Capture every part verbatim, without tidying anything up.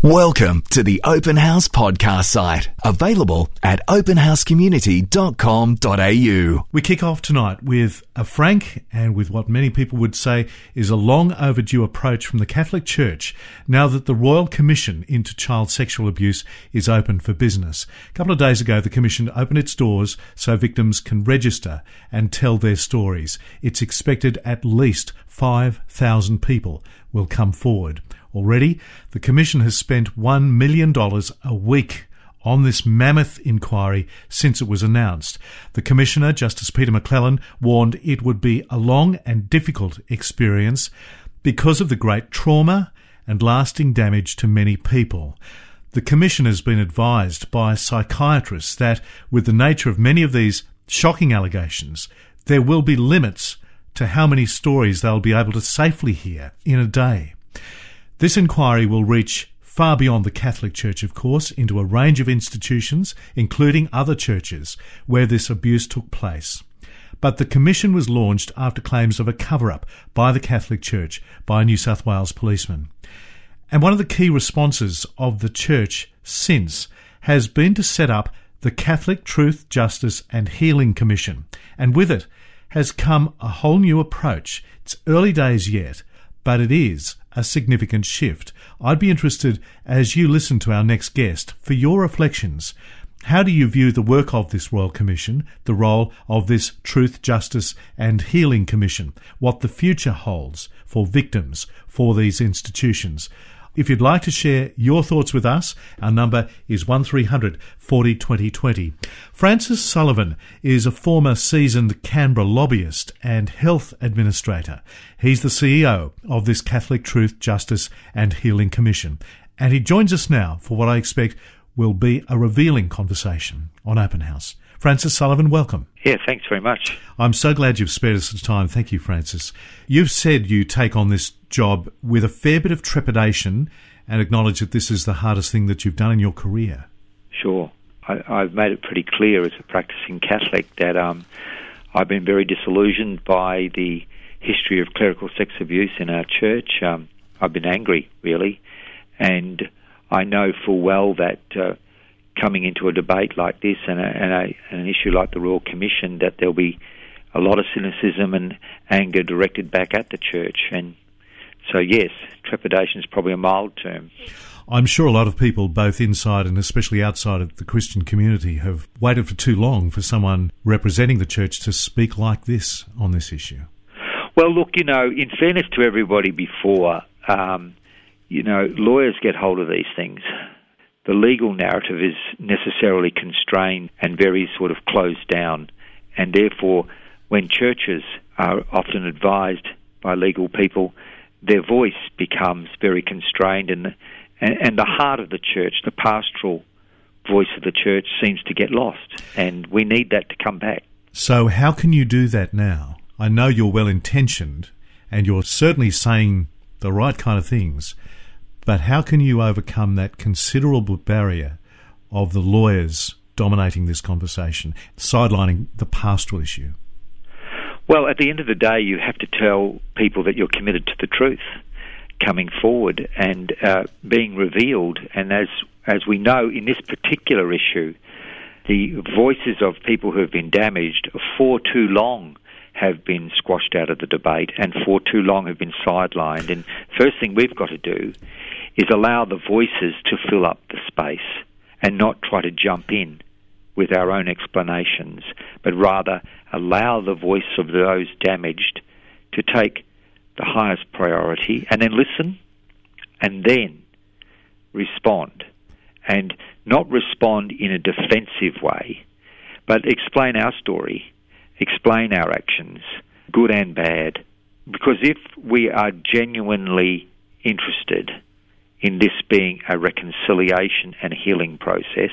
Welcome to the Open House podcast site, available at open house community dot com dot a u. We kick off tonight with a frank and with what many people would say is a long overdue approach from the Catholic Church now that the Royal Commission into Child Sexual Abuse is open for business. A couple of days ago, the Commission opened its doors so victims can register and tell their stories. It's expected at least five thousand people will come forward. Already, the Commission has spent one million dollars a week on this mammoth inquiry since it was announced. The Commissioner, Justice Peter McClellan, warned it would be a long and difficult experience because of the great trauma and lasting damage to many people. The Commission has been advised by psychiatrists that, with the nature of many of these shocking allegations, there will be limits to how many stories they'll be able to safely hear in a day. This inquiry will reach far beyond the Catholic Church, of course, into a range of institutions, including other churches, where this abuse took place. But the Commission was launched after claims of a cover-up by the Catholic Church by a New South Wales policeman. And one of the key responses of the Church since has been to set up the Catholic Truth, Justice and Healing Commission. And with it has come a whole new approach. It's early days yet, but it is a significant shift. I'd be interested, as you listen to our next guest, for your reflections. How do you view the work of this Royal Commission, the role of this Truth, Justice and Healing Commission, what the future holds for victims, for these institutions? If you'd like to share your thoughts with us, our number is one three hundred forty twenty twenty. Francis Sullivan is a former seasoned Canberra lobbyist and health administrator. He's the C E O of this Catholic Truth, Justice and Healing Commission. And he joins us now for what I expect will be a revealing conversation on Open House. Francis Sullivan, welcome. Yeah, thanks very much. I'm so glad you've spared us the time. Thank you, Francis. You've said you take on this job with a fair bit of trepidation and acknowledge that this is the hardest thing that you've done in your career. Sure. I, I've made it pretty clear as a practicing Catholic that um, I've been very disillusioned by the history of clerical sex abuse in our church. Um, I've been angry, really, and I know full well that uh, coming into a debate like this and, a, and, a, and an issue like the Royal Commission, that there'll be a lot of cynicism and anger directed back at the church. And so, yes, trepidation is probably a mild term. I'm sure a lot of people, both inside and especially outside of the Christian community, have waited for too long for someone representing the church to speak like this on this issue. Well, look, you know, in fairness to everybody before, um, you know, lawyers get hold of these things. The legal narrative is necessarily constrained and very sort of closed down, and therefore when churches are often advised by legal people, their voice becomes very constrained, and, and, and the heart of the church, the pastoral voice of the church, seems to get lost, and we need that to come back. So how can you do that now? I know you're well-intentioned, and you're certainly saying the right kind of things, but how can you overcome that considerable barrier of the lawyers dominating this conversation, sidelining the pastoral issue? Well, at the end of the day, you have to tell people that you're committed to the truth coming forward and uh, being revealed. And as as we know, in this particular issue, the voices of people who have been damaged for too long have been squashed out of the debate and for too long have been sidelined. And first thing we've got to do is allow the voices to fill up the space and not try to jump in with our own explanations, but rather allow the voice of those damaged to take the highest priority and then listen and then respond. And not respond in a defensive way, but explain our story, explain our actions, good and bad. Because if we are genuinely interested in this being a reconciliation and healing process,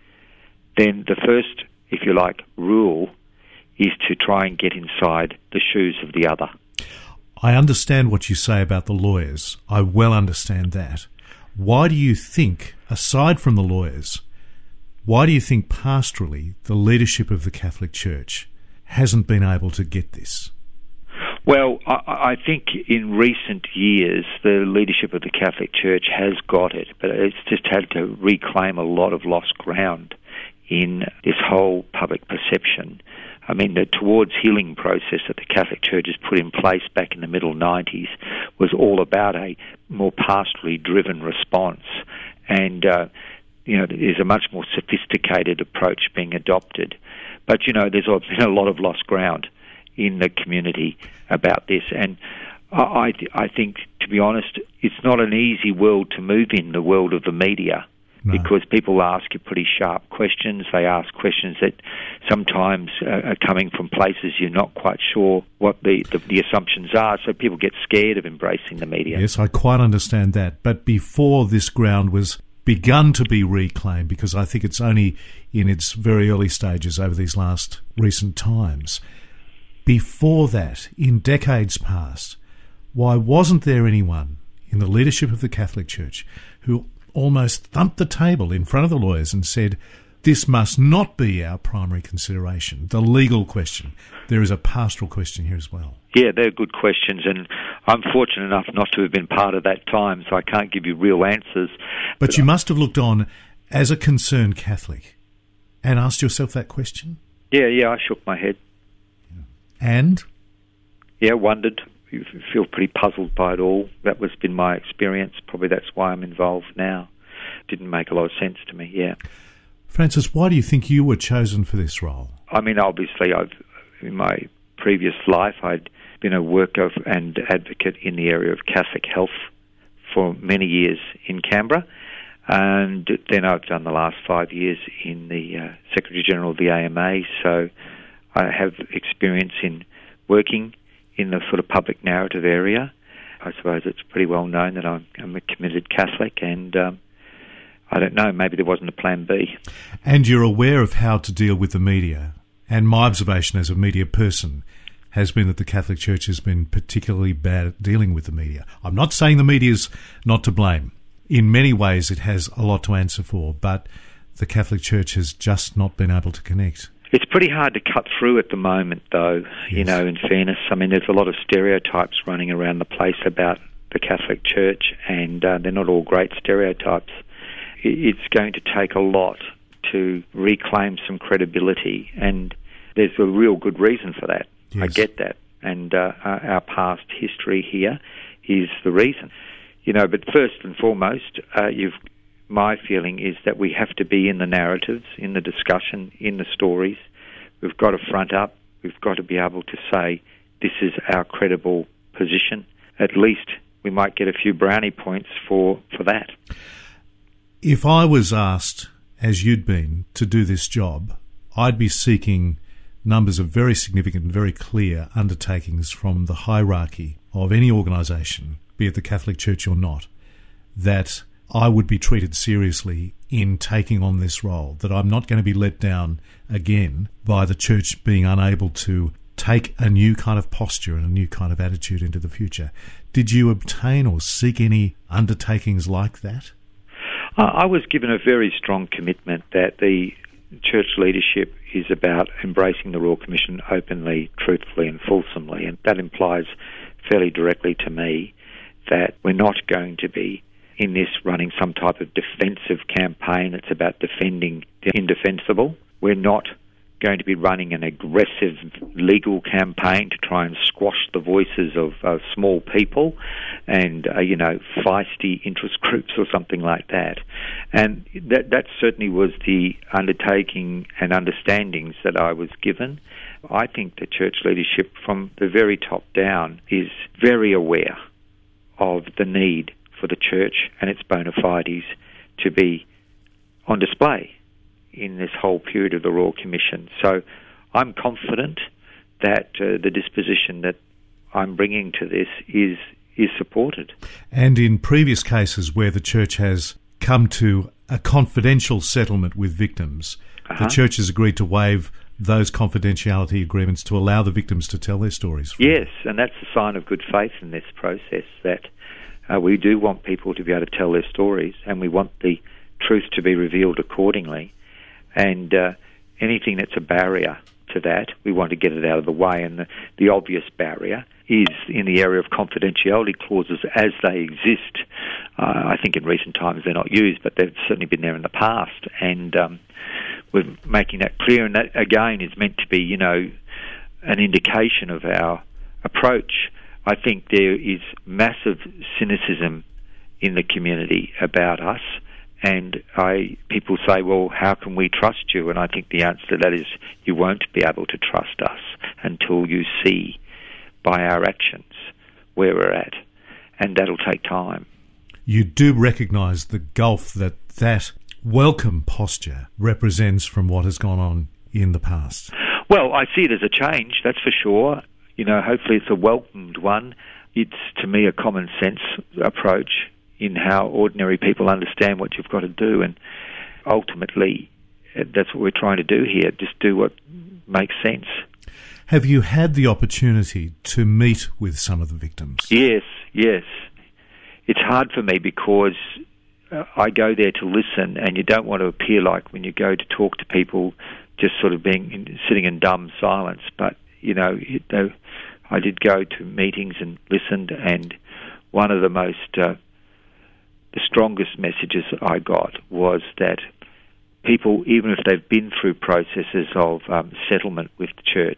then the first, if you like, rule is to try and get inside the shoes of the other. I understand what you say about the lawyers. I well understand that. Why do you think, aside from the lawyers, why do you think pastorally the leadership of the Catholic Church hasn't been able to get this? Well, I, I think in recent years the leadership of the Catholic Church has got it, but it's just had to reclaim a lot of lost ground in this whole public perception. I mean, the Towards Healing process that the Catholic Church has put in place back in the middle nineties was all about a more pastorally driven response. And, uh, you know, there's a much more sophisticated approach being adopted. But, you know, there's been a lot of lost ground in the community about this. And I, I think, to be honest, it's not an easy world to move in, the world of the media. No. Because people ask you pretty sharp questions. They ask questions that sometimes uh, are coming from places you're not quite sure what the, the, the assumptions are, so people get scared of embracing the media. Yes, I quite understand that. But before this ground was begun to be reclaimed, because I think it's only in its very early stages over these last recent times, before that, in decades past, why wasn't there anyone in the leadership of the Catholic Church who almost thumped the table in front of the lawyers and said, this must not be our primary consideration, the legal question. There is a pastoral question here as well. Yeah, they're good questions, and I'm fortunate enough not to have been part of that time, so I can't give you real answers. But, but you I- must have looked on as a concerned Catholic and asked yourself that question? Yeah, yeah, I shook my head. And? Yeah, wondered. You feel pretty puzzled by it all. That was been my experience. Probably that's why I'm involved now. Didn't make a lot of sense to me, yeah. Francis, why do you think you were chosen for this role? I mean, obviously, I've in my previous life, I'd been a worker and advocate in the area of Catholic health for many years in Canberra. And then I've done the last five years in the uh, Secretary-General of the A M A, so I have experience in working in the sort of public narrative area. I suppose it's pretty well known that I'm, I'm a committed Catholic, and um, I don't know, maybe there wasn't a plan B. And you're aware of how to deal with the media. And my observation as a media person has been that the Catholic Church has been particularly bad at dealing with the media. I'm not saying the media's not to blame. In many ways it has a lot to answer for, but the Catholic Church has just not been able to connect. It's pretty hard to cut through at the moment, though, yes. You know, in fairness. I mean, there's a lot of stereotypes running around the place about the Catholic Church, and uh, they're not all great stereotypes. It's going to take a lot to reclaim some credibility, and there's a real good reason for that. Yes. I get that, and uh, our past history here is the reason. You know, but first and foremost, uh, you've my feeling is that we have to be in the narratives, in the discussion, in the stories. We've got to front up. We've got to be able to say, this is our credible position. At least we might get a few brownie points for, for that. If I was asked, as you'd been, to do this job, I'd be seeking numbers of very significant and very clear undertakings from the hierarchy of any organisation, be it the Catholic Church or not, that I would be treated seriously in taking on this role, that I'm not going to be let down again by the Church being unable to take a new kind of posture and a new kind of attitude into the future. Did you obtain or seek any undertakings like that? I was given a very strong commitment that the Church leadership is about embracing the Royal Commission openly, truthfully and fulsomely, and that implies fairly directly to me that we're not going to be in this running some type of defensive campaign that's about defending the indefensible. We're not going to be running an aggressive legal campaign to try and squash the voices of uh, small people and, uh, you know, feisty interest groups or something like that. And that, that certainly was the undertaking and understandings that I was given. I think the Church leadership from the very top down is very aware of the need for the Church and its bona fides to be on display in this whole period of the Royal Commission. So I'm confident that uh, the disposition that I'm bringing to this is is supported. And in previous cases where the Church has come to a confidential settlement with victims, uh-huh. the Church has agreed to waive those confidentiality agreements to allow the victims to tell their stories. Yes, and that's a sign of good faith in this process, that uh, we do want people to be able to tell their stories, and we want the truth to be revealed accordingly. And uh, anything that's a barrier to that, we want to get it out of the way. And the, the obvious barrier is in the area of confidentiality clauses as they exist. Uh, I think in recent times they're not used, but they've certainly been there in the past. And um, we're making that clear. And that, again, is meant to be, you know, an indication of our approach. I think there is massive cynicism in the community about us. And I, people say, well, how can we trust you? And I think the answer to that is you won't be able to trust us until you see by our actions where we're at. And that'll take time. You do recognise the gulf that that welcome posture represents from what has gone on in the past. Well, I see it as a change, that's for sure. You know, hopefully it's a welcomed one. It's, to me, a common sense approach in how ordinary people understand what you've got to do. And ultimately, that's what we're trying to do here, just do what makes sense. Have you had the opportunity to meet with some of the victims? Yes, yes. It's hard for me because uh, I go there to listen, and you don't want to appear like when you go to talk to people just sort of being in, sitting in dumb silence. But, you know, it, uh, I did go to meetings and listened, and one of the most... Uh, The strongest messages I got was that people, even if they've been through processes of um, settlement with the church,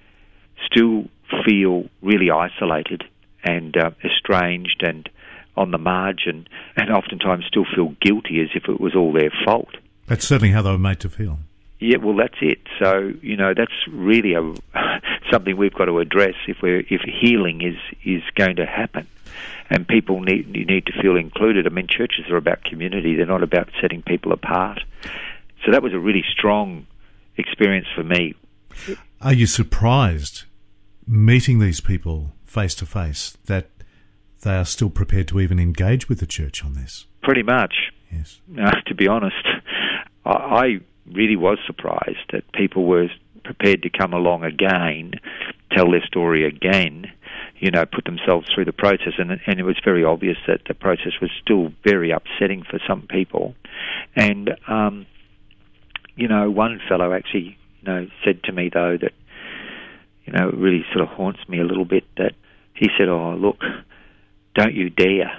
still feel really isolated and uh, estranged and on the margin, and oftentimes still feel guilty as if it was all their fault. That's certainly how they were made to feel. Yeah, well, that's it. So, you know, that's really a, something we've got to address if we're if healing is, is going to happen. And people need need to feel included. I mean, churches are about community. They're not about setting people apart. So that was a really strong experience for me. Are you surprised, meeting these people face to face, that they are still prepared to even engage with the church on this? Pretty much. Yes. Uh, to be honest, I, I really was surprised that people were prepared to come along again, tell their story again, you know, put themselves through the process. And, and it was very obvious that the process was still very upsetting for some people. And, um, you know, one fellow actually, you know, said to me, though, that, you know, it really sort of haunts me a little bit, that he said, oh, look, don't you dare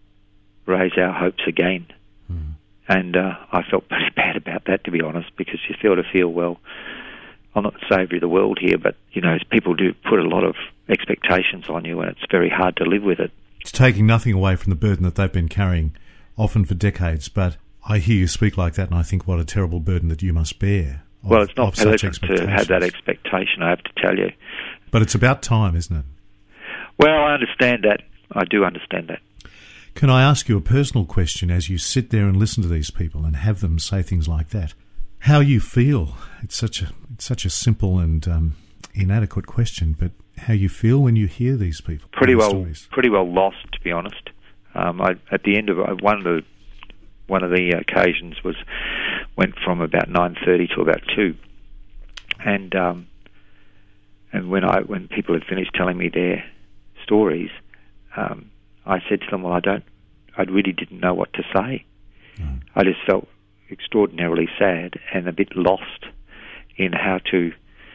raise our hopes again. Mm. And uh, I felt pretty bad about that, to be honest, because you sort of feel, well, I'm not the saviour of the world here, but, you know, people do put a lot of expectations on you, and it's very hard to live with it. It's taking nothing away from the burden that they've been carrying, often for decades, but I hear you speak like that, and I think what a terrible burden that you must bear. Of, well, it's not pleasant to have that expectation, I have to tell you. But it's about time, isn't it? Well, I understand that. I do understand that. Can I ask you a personal question as you sit there and listen to these people and have them say things like that? How you feel? It's such a it's such a simple and um, inadequate question, but how you feel when you hear these people? Pretty well, stories? pretty well lost, to be honest. Um, I, at the end of one of the one of the occasions was went from about nine thirty to about two, and um, and when I when people had finished telling me their stories, um, I said to them, "Well, I don't, I really didn't know what to say. Mm. I just felt extraordinarily sad and a bit lost in how to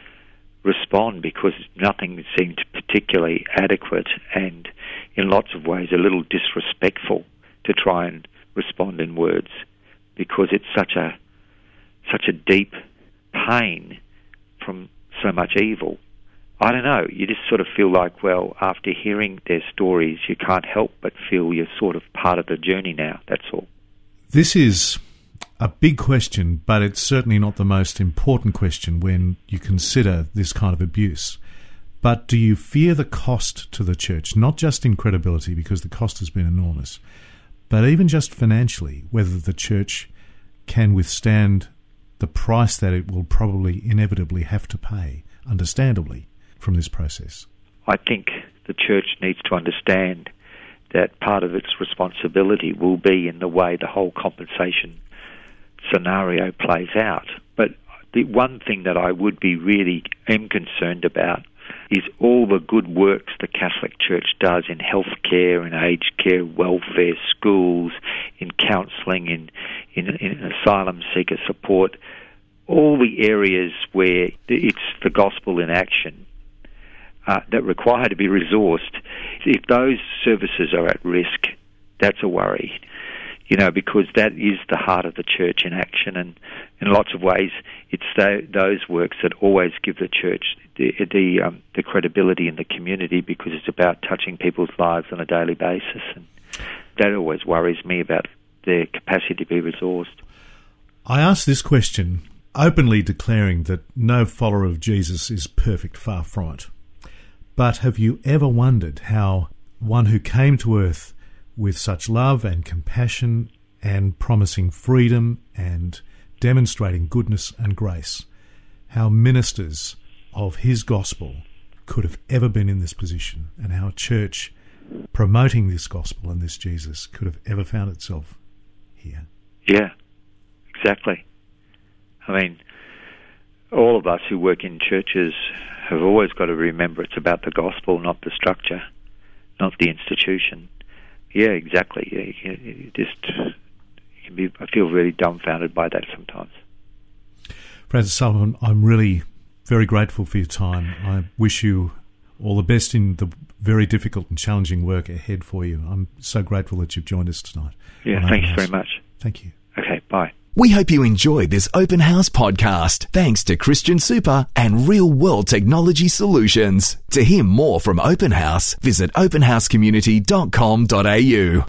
respond, because nothing seemed particularly adequate, and in lots of ways a little disrespectful to try and respond in words, because it's such a such a deep pain from so much evil. I don't know, you just sort of feel like, well, after hearing their stories, you can't help but feel you're sort of part of the journey now, that's all. This is a big question, but it's certainly not the most important question when you consider this kind of abuse. But do you fear the cost to the church, not just in credibility, because the cost has been enormous, but even just financially, whether the church can withstand the price that it will probably inevitably have to pay, understandably, from this process? I think the church needs to understand that part of its responsibility will be in the way the whole compensation scenario plays out. But the one thing that I would be really am concerned about is all the good works the Catholic Church does in healthcare, in aged care, welfare, schools, in counselling, in, in, in asylum seeker support, all the areas where it's the gospel in action. uh, that require to be resourced, if those services are at risk, that's a worry. You know, because that is the heart of the church in action, and in lots of ways, it's the, those works that always give the church the the, um, the credibility in the community, because it's about touching people's lives on a daily basis, and that always worries me about their capacity to be resourced. I ask this question, openly declaring that no follower of Jesus is perfect, far from it. But have you ever wondered how one who came to earth with such love and compassion and promising freedom and demonstrating goodness and grace, how ministers of his gospel could have ever been in this position, and how a church promoting this gospel and this Jesus could have ever found itself here? Yeah, exactly. I mean, all of us who work in churches have always got to remember it's about the gospel, not the structure, not the institution. Yeah, exactly. Yeah, you, you just you can be. I feel really dumbfounded by that sometimes. Francis Sullivan, I'm really very grateful for your time. I wish you all the best in the very difficult and challenging work ahead for you. I'm so grateful that you've joined us tonight. Yeah, thanks very much. Thank you. Okay, bye. We hope you enjoyed this Open House podcast, thanks to Christian Super and Real World Technology Solutions. To hear more from Open House, visit open house community dot com dot a u.